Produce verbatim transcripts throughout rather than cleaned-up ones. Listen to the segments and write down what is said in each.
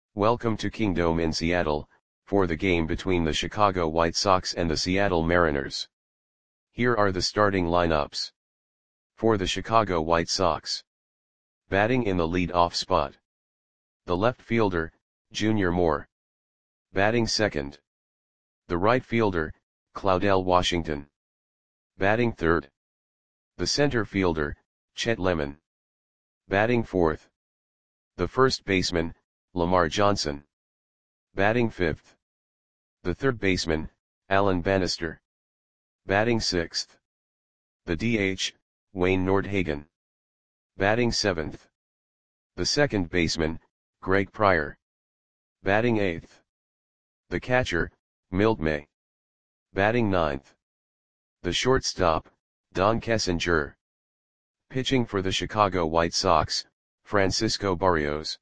Welcome to Kingdome in Seattle, for the game between the Chicago White Sox and the Seattle Mariners. Here are the starting lineups. For the Chicago White Sox. Batting in the lead-off spot. The left fielder, Junior Moore. Batting second. The right fielder, Claudell Washington. Batting third. The center fielder, Chet Lemon. Batting fourth. The first baseman, Lamar Johnson. Batting fifth. The third baseman, Alan Bannister. Batting sixth. The D H, Wayne Nordhagen. Batting seventh. The second baseman, Greg Pryor. Batting eighth. The catcher, Milt May. Batting ninth. The shortstop, Don Kessinger. Pitching for the Chicago White Sox, Francisco Barrios.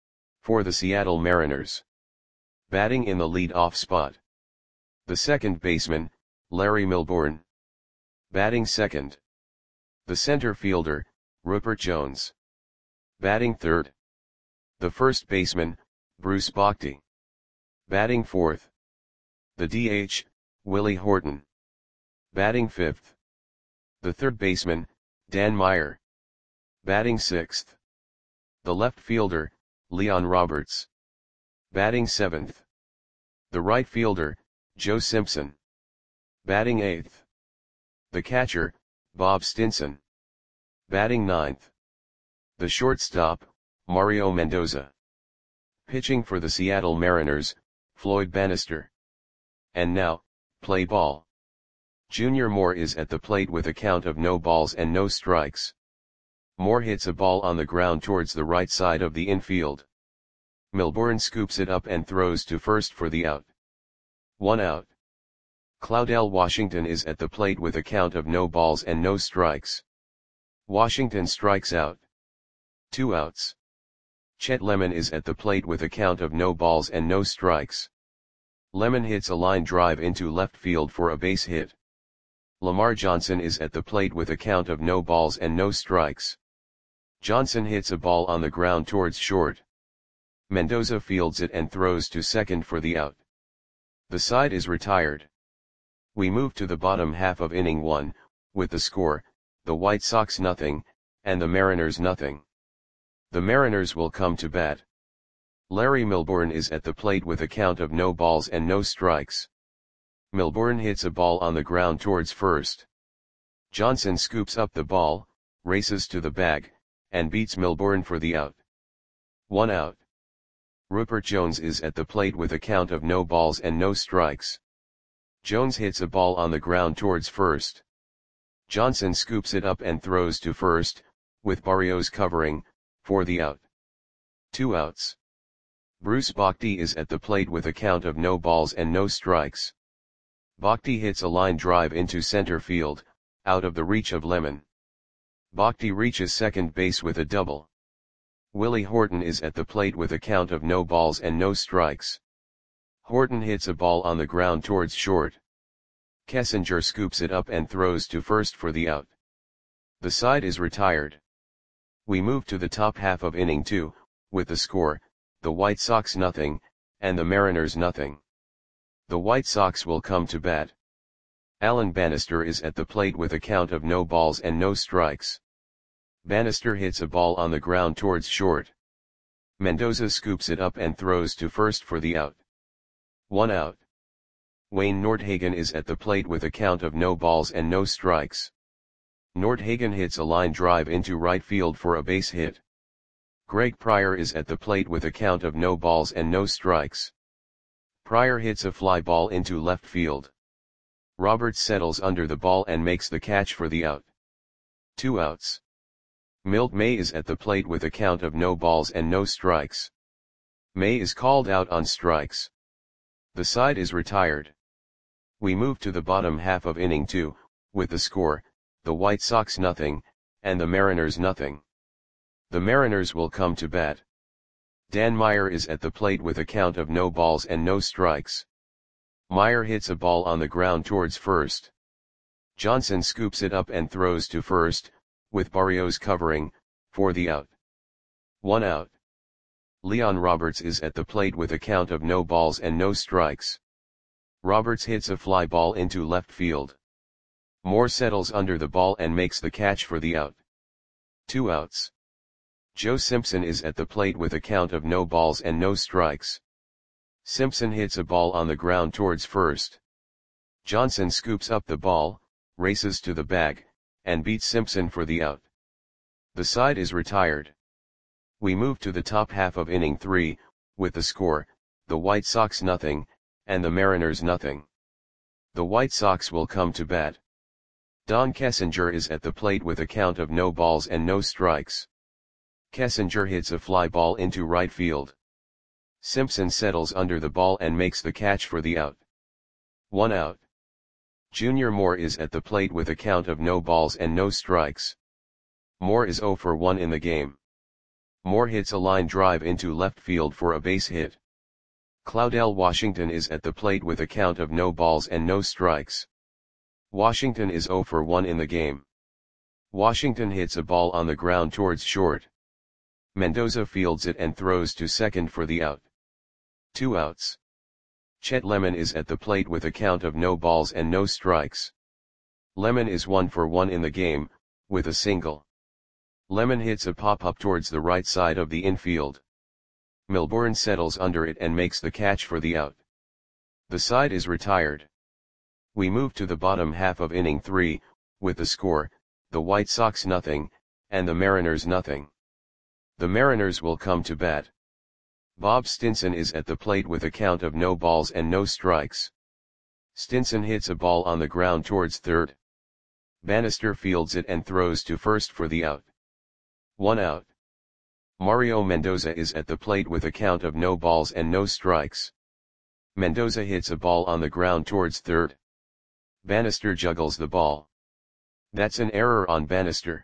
For the Seattle Mariners. Batting in the lead-off spot. The second baseman, Larry Milbourne. Batting second. The center fielder, Rupert Jones. Batting third. The first baseman, Bruce Bochy. Batting fourth. The D H, Willie Horton. Batting fifth. The third baseman, Dan Meyer. Batting sixth. The left fielder, Leon Roberts. Batting seventh. The right fielder, Joe Simpson. Batting eighth. The catcher, Bob Stinson. Batting ninth. The shortstop, Mario Mendoza. Pitching for the Seattle Mariners, Floyd Bannister. And now, play ball. Junior Moore is at the plate with a count of no balls and no strikes. Moore hits a ball on the ground towards the right side of the infield. Milbourne scoops it up and throws to first for the out. One out. Claudell Washington is at the plate with a count of no balls and no strikes. Washington strikes out. Two outs. Chet Lemon is at the plate with a count of no balls and no strikes. Lemon hits a line drive into left field for a base hit. Lamar Johnson is at the plate with a count of no balls and no strikes. Johnson hits a ball on the ground towards short. Mendoza fields it and throws to second for the out. The side is retired. We move to the bottom half of inning one, with the score, the White Sox nothing, and the Mariners nothing. The Mariners will come to bat. Larry Milbourne is at the plate with a count of no balls and no strikes. Milbourne hits a ball on the ground towards first. Johnson scoops up the ball, races to the bag, and beats Milbourne for the out. One out. Rupert Jones is at the plate with a count of no balls and no strikes. Jones hits a ball on the ground towards first. Johnson scoops it up and throws to first, with Barrios covering, for the out. Two outs. Bruce Bochy is at the plate with a count of no balls and no strikes. Bochy hits a line drive into center field, out of the reach of Lemon. Bochy reaches second base with a double. Willie Horton is at the plate with a count of no balls and no strikes. Horton hits a ball on the ground towards short. Kessinger scoops it up and throws to first for the out. The side is retired. We move to the top half of inning two, with the score, the White Sox nothing, and the Mariners nothing. The White Sox will come to bat. Alan Bannister is at the plate with a count of no balls and no strikes. Bannister hits a ball on the ground towards short. Mendoza scoops it up and throws to first for the out. One out. Wayne Nordhagen is at the plate with a count of no balls and no strikes. Nordhagen hits a line drive into right field for a base hit. Greg Pryor is at the plate with a count of no balls and no strikes. Pryor hits a fly ball into left field. Roberts settles under the ball and makes the catch for the out. Two outs. Milt May is at the plate with a count of no balls and no strikes. May is called out on strikes. The side is retired. We move to the bottom half of inning two, with the score, the White Sox nothing, and the Mariners nothing. The Mariners will come to bat. Dan Meyer is at the plate with a count of no balls and no strikes. Meyer hits a ball on the ground towards first. Johnson scoops it up and throws to first, with Barrios covering, for the out. One out. Leon Roberts is at the plate with a count of no balls and no strikes. Roberts hits a fly ball into left field. Moore settles under the ball and makes the catch for the out. Two outs. Joe Simpson is at the plate with a count of no balls and no strikes. Simpson hits a ball on the ground towards first. Johnson scoops up the ball, races to the bag, and beats Simpson for the out. The side is retired. We move to the top half of inning three, with the score, the White Sox nothing, and the Mariners nothing. The White Sox will come to bat. Don Kessinger is at the plate with a count of no balls and no strikes. Kessinger hits a fly ball into right field. Simpson settles under the ball and makes the catch for the out. One out. Junior Moore is at the plate with a count of no balls and no strikes. Moore is oh for one in the game. Moore hits a line drive into left field for a base hit. Claudell Washington is at the plate with a count of no balls and no strikes. Washington is oh for one in the game. Washington hits a ball on the ground towards short. Mendoza fields it and throws to second for the out. Two outs. Chet Lemon is at the plate with a count of no balls and no strikes. Lemon is one for one in the game, with a single. Lemon hits a pop-up towards the right side of the infield. Milbourne settles under it and makes the catch for the out. The side is retired. We move to the bottom half of inning three, with the score, the White Sox nothing, and the Mariners nothing. The Mariners will come to bat. Bob Stinson is at the plate with a count of no balls and no strikes. Stinson hits a ball on the ground towards third. Bannister fields it and throws to first for the out. One out. Mario Mendoza is at the plate with a count of no balls and no strikes. Mendoza hits a ball on the ground towards third. Bannister juggles the ball. That's an error on Bannister.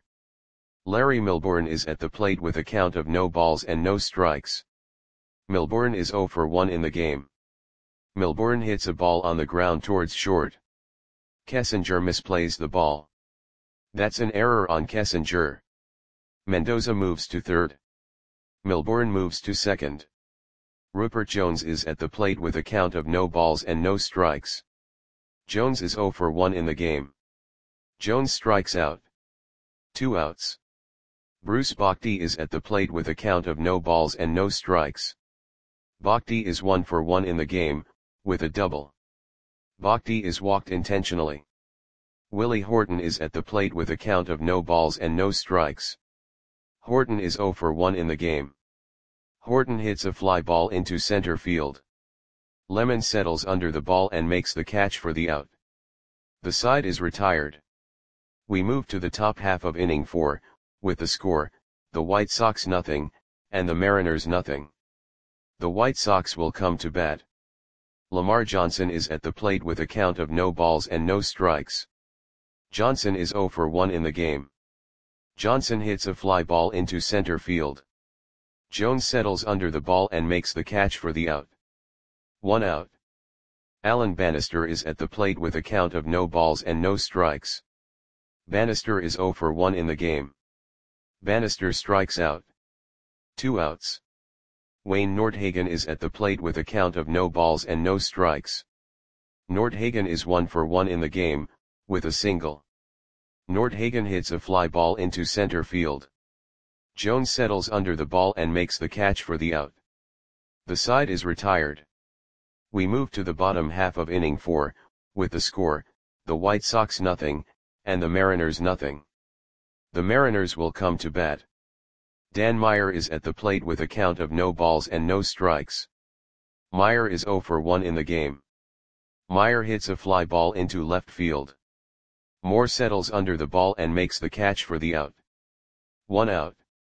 Larry Milbourne is at the plate with a count of no balls and no strikes. Milbourne is oh for one in the game. Milbourne hits a ball on the ground towards short. Kessinger misplays the ball. That's an error on Kessinger. Mendoza moves to third. Milbourne moves to second. Rupert Jones is at the plate with a count of no balls and no strikes. Jones is oh for one in the game. Jones strikes out. Two outs. Bruce Bochy is at the plate with a count of no balls and no strikes. Bochy is one for one in the game, with a double. Bochy is walked intentionally. Willie Horton is at the plate with a count of no balls and no strikes. Horton is oh for one in the game. Horton hits a fly ball into center field. Lemon settles under the ball and makes the catch for the out. The side is retired. We move to the top half of inning four, with the score, the White Sox nothing, and the Mariners nothing. The White Sox will come to bat. Lamar Johnson is at the plate with a count of no balls and no strikes. Johnson is oh for one in the game. Johnson hits a fly ball into center field. Jones settles under the ball and makes the catch for the out. One out. Alan Bannister is at the plate with a count of no balls and no strikes. Bannister is oh for one in the game. Bannister strikes out. Two outs. Wayne Nordhagen is at the plate with a count of no balls and no strikes. Nordhagen is one for one in the game, with a single. Nordhagen hits a fly ball into center field. Jones settles under the ball and makes the catch for the out. The side is retired. We move to the bottom half of inning four, with the score, the White Sox nothing, and the Mariners nothing. The Mariners will come to bat. Dan Meyer is at the plate with a count of no balls and no strikes. Meyer is oh for one in the game. Meyer hits a fly ball into left field. Moore settles under the ball and makes the catch for the out. One out.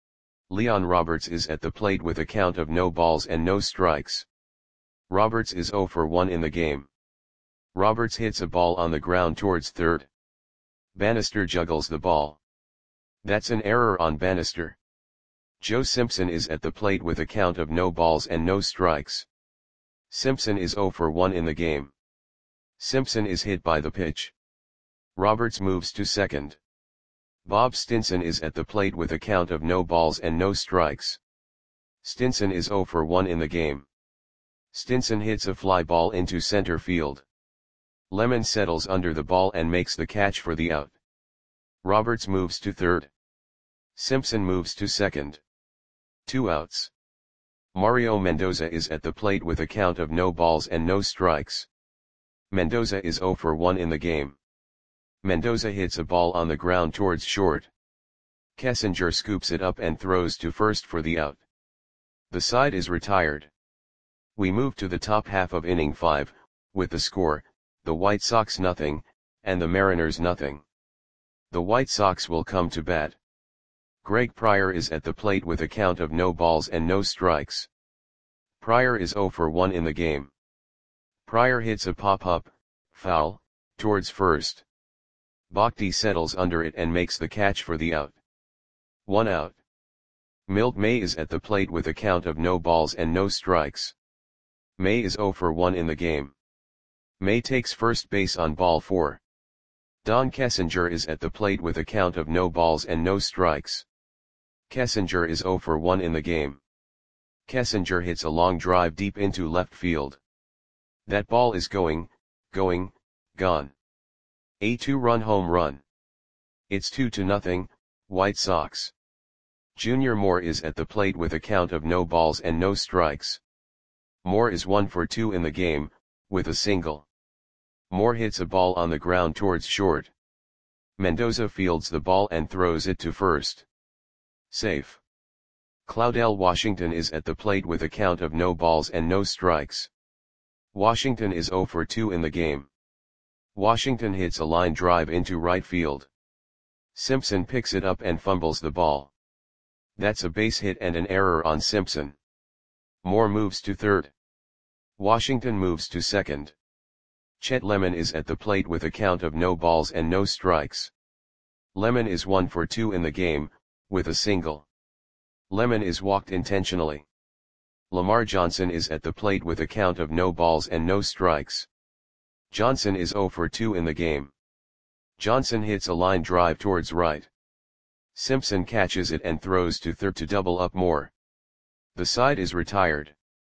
Leon Roberts is at the plate with a count of no balls and no strikes. Roberts is oh for one in the game. Roberts hits a ball on the ground towards third. Bannister juggles the ball. That's an error on Bannister. Joe Simpson is at the plate with a count of no balls and no strikes. Simpson is oh for one in the game. Simpson is hit by the pitch. Roberts moves to second. Bob Stinson is at the plate with a count of no balls and no strikes. Stinson is zero for one in the game. Stinson hits a fly ball into center field. Lemon settles under the ball and makes the catch for the out. Roberts moves to third. Simpson moves to second. Two outs. Mario Mendoza is at the plate with a count of no balls and no strikes. Mendoza is zero for one in the game. Mendoza hits a ball on the ground towards short. Kessinger scoops it up and throws to first for the out. The side is retired. We move to the top half of inning five, with the score, the White Sox nothing, and the Mariners nothing. The White Sox will come to bat. Greg Pryor is at the plate with a count of no balls and no strikes. Pryor is zero for one in the game. Pryor hits a pop-up, foul, towards first. Bhakti settles under it and makes the catch for the out. One out. Milt May is at the plate with a count of no balls and no strikes. May is zero for one in the game. May takes first base on ball four. Don Kessinger is at the plate with a count of no balls and no strikes. Kessinger is zero for one in the game. Kessinger hits a long drive deep into left field. That ball is going, going, gone. A two-run home run. It's two to nothing, White Sox. Junior Moore is at the plate with a count of no balls and no strikes. Moore is one for two in the game, with a single. Moore hits a ball on the ground towards short. Mendoza fields the ball and throws it to first. Safe. Claudel Washington is at the plate with a count of no balls and no strikes. Washington is zero for two in the game. Washington hits a line drive into right field. Simpson picks it up and fumbles the ball. That's a base hit and an error on Simpson. Moore moves to third. Washington moves to second. Chet Lemon is at the plate with a count of no balls and no strikes. Lemon is one for two in the game, with a single. Lemon is walked intentionally. Lamar Johnson is at the plate with a count of no balls and no strikes. Johnson is zero for two in the game. Johnson hits a line drive towards right. Simpson catches it and throws to third to double up Moore. The side is retired.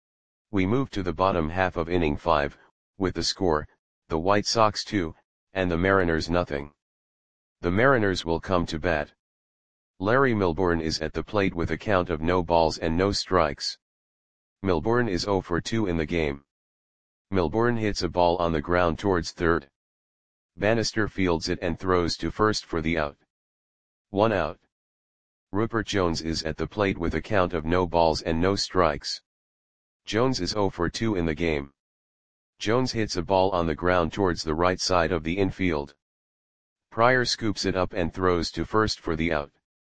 We move to the bottom half of inning five, with the score, the White Sox two, and the Mariners nothing. The Mariners will come to bat. Larry Milbourne is at the plate with a count of no balls and no strikes. Milbourne is zero for two in the game. Milbourne hits a ball on the ground towards third. Bannister fields it and throws to first for the out. One out. Rupert Jones is at the plate with a count of no balls and no strikes. Jones is zero for two in the game. Jones hits a ball on the ground towards the right side of the infield. Pryor scoops it up and throws to first for the out.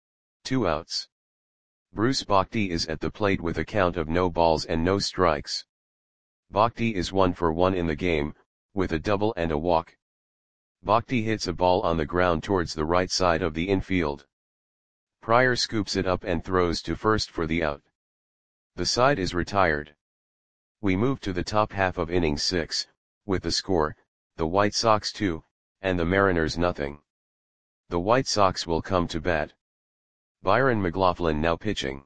Two outs. Bruce Bhakti is at the plate with a count of no balls and no strikes. Bhakti is one for one in the game, with a double and a walk. Bhakti hits a ball on the ground towards the right side of the infield. Pryor scoops it up and throws to first for the out. The side is retired. We move to the top half of inning six, with the score, the White Sox two, and the Mariners nothing. The White Sox will come to bat. Byron McLaughlin now pitching.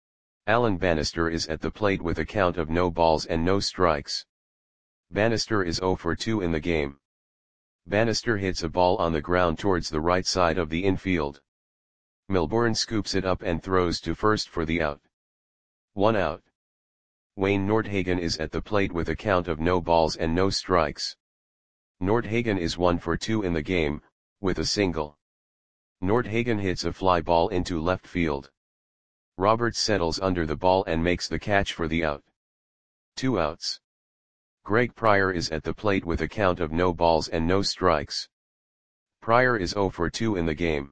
Alan Bannister is at the plate with a count of no balls and no strikes. Bannister is zero for two in the game. Bannister hits a ball on the ground towards the right side of the infield. Milbourne scoops it up and throws to first for the out. One out. Wayne Nordhagen is at the plate with a count of no balls and no strikes. Nordhagen is one for two in the game, with a single. Nordhagen hits a fly ball into left field. Roberts settles under the ball and makes the catch for the out. Two outs. Greg Pryor is at the plate with a count of no balls and no strikes. Pryor is zero for two in the game.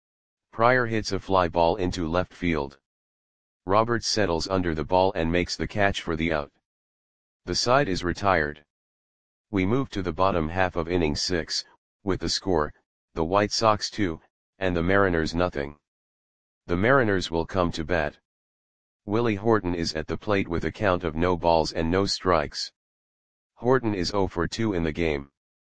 Pryor hits a fly ball into left field. Roberts settles under the ball and makes the catch for the out. The side is retired. We move to the bottom half of inning six, with the score, the White Sox two, and the Mariners nothing. The Mariners will come to bat. Willie Horton is at the plate with a count of no balls and no strikes. Horton is zero for two in the game.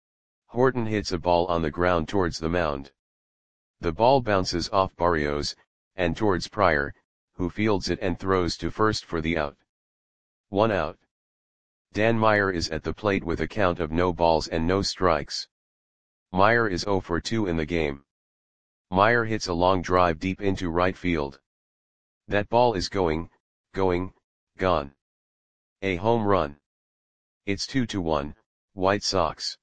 Horton hits a ball on the ground towards the mound. The ball bounces off Barrios, and towards Pryor, who fields it and throws to first for the out. One out. Dan Meyer is at the plate with a count of no balls and no strikes. Meyer is oh for two in the game. Meyer hits a long drive deep into right field. That ball is going, going, gone. A home run. It's two to one, White Sox.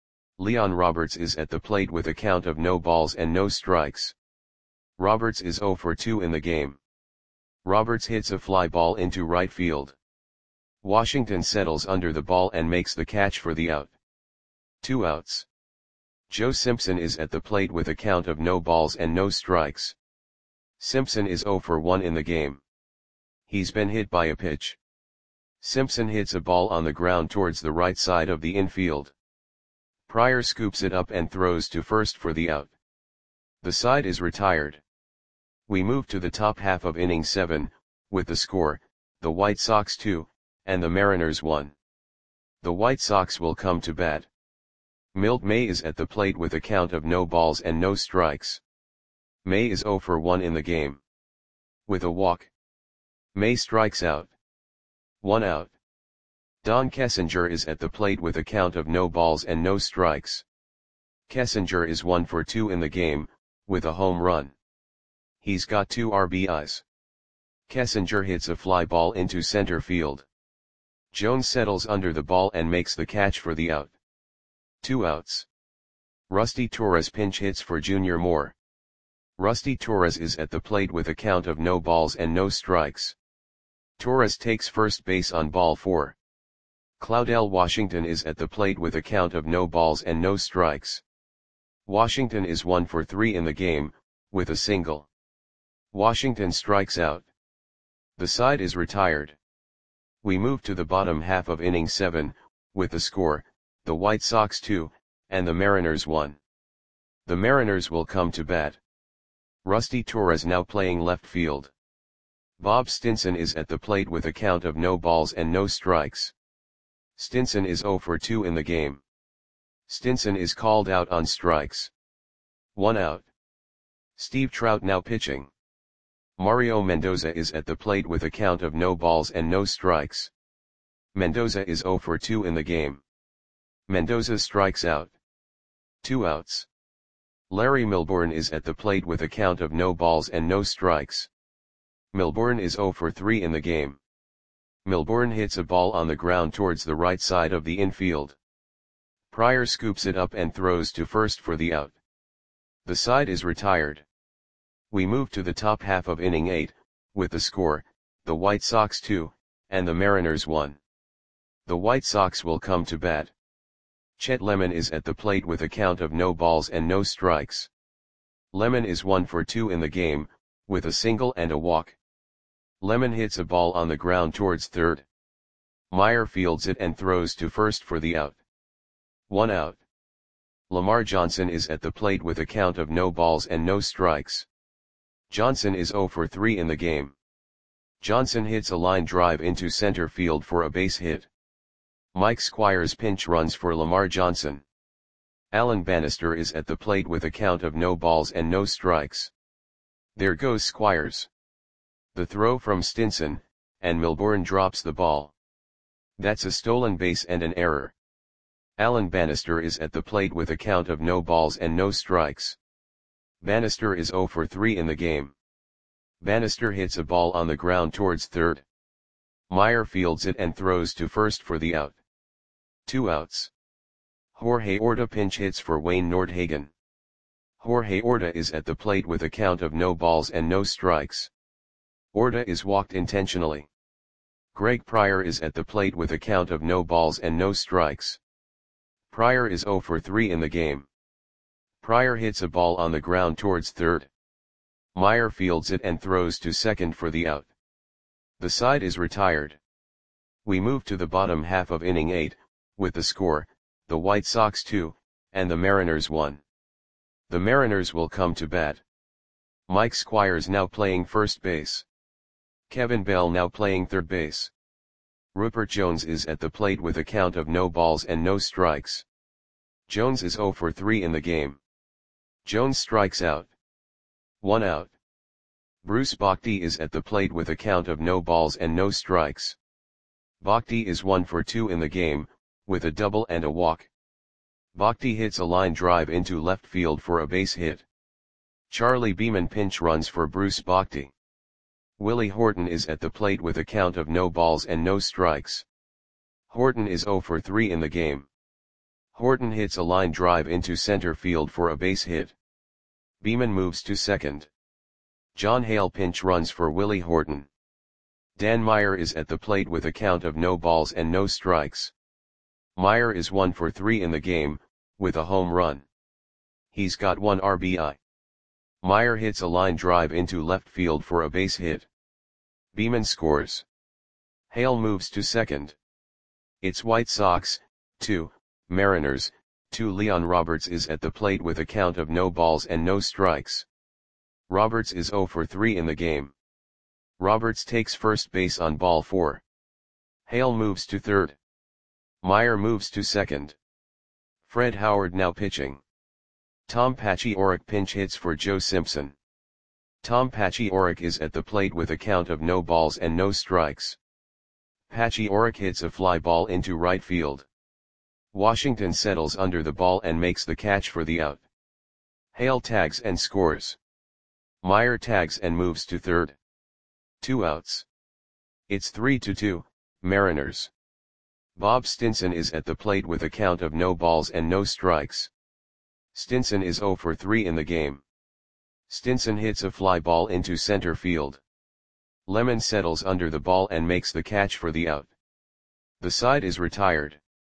Leon Roberts is at the plate with a count of no balls and no strikes. Roberts is oh for two in the game. Roberts hits a fly ball into right field. Washington settles under the ball and makes the catch for the out. Two outs. Joe Simpson is at the plate with a count of no balls and no strikes. Simpson is oh for one in the game. He's been hit by a pitch. Simpson hits a ball on the ground towards the right side of the infield. Pryor scoops it up and throws to first for the out. The side is retired. We move to the top half of inning seven, with the score, the White Sox two, and the Mariners one. The White Sox will come to bat. Milt May is at the plate with a count of no balls and no strikes. May is oh for one in the game. With a walk, May strikes out. One out. Don Kessinger is at the plate with a count of no balls and no strikes. Kessinger is one for two in the game, with a home run. He's got two R B Is. Kessinger hits a fly ball into center field. Jones settles under the ball and makes the catch for the out. Two outs. Rusty Torres pinch hits for Junior Moore. Rusty Torres is at the plate with a count of no balls and no strikes. Torres takes first base on ball four. Claudell Washington is at the plate with a count of no balls and no strikes. Washington is one for three in the game, with a single. Washington strikes out. The side is retired. We move to the bottom half of inning seven, with the score, the White Sox two, and the Mariners one. The Mariners will come to bat. Rusty Torres now playing left field. Bob Stinson is at the plate with a count of no balls and no strikes. Stinson is oh for two in the game. Stinson is called out on strikes. One out. Steve Trout now pitching. Mario Mendoza is at the plate with a count of no balls and no strikes. Mendoza is oh for two in the game. Mendoza strikes out. Two outs. Larry Milbourne is at the plate with a count of no balls and no strikes. Milbourne is oh for three in the game. Milbourne hits a ball on the ground towards the right side of the infield. Pryor scoops it up and throws to first for the out. The side is retired. We move to the top half of inning eight, with the score, the White Sox two, and the Mariners one. The White Sox will come to bat. Chet Lemon is at the plate with a count of no balls and no strikes. Lemon is one for two in the game, with a single and a walk. Lemon hits a ball on the ground towards third. Meyer fields it and throws to first for the out. One out. Lamar Johnson is at the plate with a count of no balls and no strikes. Johnson is oh for three in the game. Johnson hits a line drive into center field for a base hit. Mike Squires pinch runs for Lamar Johnson. Alan Bannister is at the plate with a count of no balls and no strikes. There goes Squires. The throw from Stinson, and Milbourne drops the ball. That's a stolen base and an error. Alan Bannister is at the plate with a count of no balls and no strikes. Bannister is oh for three in the game. Bannister hits a ball on the ground towards third. Meyer fields it and throws to first for the out. Two outs. Jorge Orta pinch hits for Wayne Nordhagen. Jorge Orta is at the plate with a count of no balls and no strikes. Orta is walked intentionally. Greg Pryor is at the plate with a count of no balls and no strikes. Pryor is oh for three in the game. Pryor hits a ball on the ground towards third. Meyer fields it and throws to second for the out. The side is retired. We move to the bottom half of inning eight, with the score, the White Sox two, and the Mariners one. The Mariners will come to bat. Mike Squires now playing first base. Kevin Bell now playing third base. Rupert Jones is at the plate with a count of no balls and no strikes. Jones is oh for three in the game. Jones strikes out. One out. Bruce Bhakti is at the plate with a count of no balls and no strikes. Bhakti is one for two in the game, with a double and a walk. Bhakti hits a line drive into left field for a base hit. Charlie Beeman pinch runs for Bruce Bhakti. Willie Horton is at the plate with a count of no balls and no strikes. Horton is zero for three in the game. Horton hits a line drive into center field for a base hit. Beeman moves to second. John Hale pinch runs for Willie Horton. Dan Meyer is at the plate with a count of no balls and no strikes. Meyer is one for three in the game, with a home run. He's got one R B I. Meyer hits a line drive into left field for a base hit. Beeman scores. Hale moves to second. It's White Sox, two, Mariners, two. Leon Roberts is at the plate with a count of no balls and no strikes. Roberts is zero for three in the game. Roberts takes first base on ball four. Hale moves to third. Meyer moves to second. Fred Howard now pitching. Tom Paciorek pinch hits for Joe Simpson. Tom Paciorek is at the plate with a count of no balls and no strikes. Paciorek hits a fly ball into right field. Washington settles under the ball and makes the catch for the out. Hale tags and scores. Meyer tags and moves to third. Two outs. It's three to two, Mariners. Bob Stinson is at the plate with a count of no balls and no strikes. Stinson is zero for three in the game. Stinson hits a fly ball into center field. Lemon settles under the ball and makes the catch for the out. The side is retired.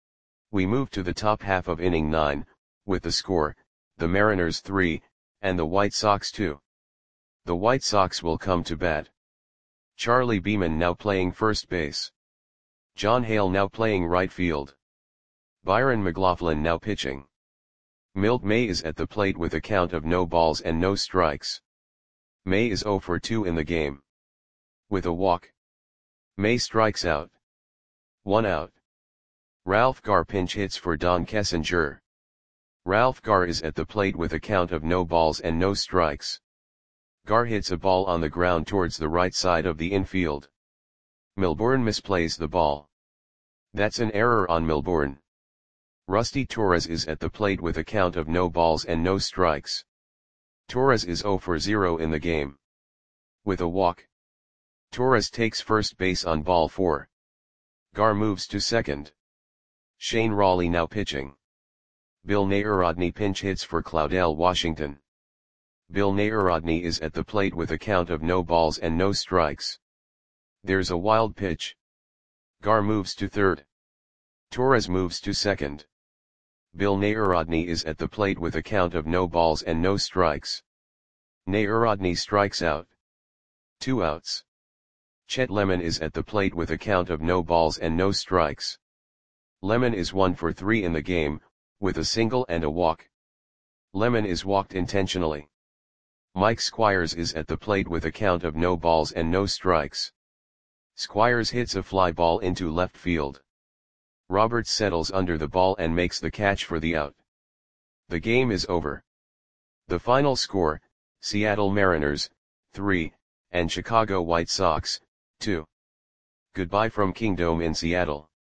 We move to the top half of inning nine, with the score, the Mariners three, and the White Sox two. The White Sox will come to bat. Charlie Beeman now playing first base. John Hale now playing right field. Byron McLaughlin now pitching. Milt May is at the plate with a count of no balls and no strikes. May is zero for two in the game. With a walk. May strikes out. One out. Ralph Garr pinch hits for Don Kessinger. Ralph Garr is at the plate with a count of no balls and no strikes. Garr hits a ball on the ground towards the right side of the infield. Milbourne misplays the ball. That's an error on Milbourne. Rusty Torres is at the plate with a count of no balls and no strikes. Torres is zero for zero in the game. With a walk. Torres takes first base on ball four. Garr moves to second. Shane Rawley now pitching. Bill Narodny pinch hits for Claudell Washington. Bill Narodny is at the plate with a count of no balls and no strikes. There's a wild pitch. Garr moves to third. Torres moves to second. Bill Narodny is at the plate with a count of no balls and no strikes. Narodny strikes out. Two outs. Chet Lemon is at the plate with a count of no balls and no strikes. Lemon is one for three in the game, with a single and a walk. Lemon is walked intentionally. Mike Squires is at the plate with a count of no balls and no strikes. Squires hits a fly ball into left field. Roberts settles under the ball and makes the catch for the out. The game is over. The final score, Seattle Mariners, three, and Chicago White Sox, two. Goodbye from Kingdome in Seattle.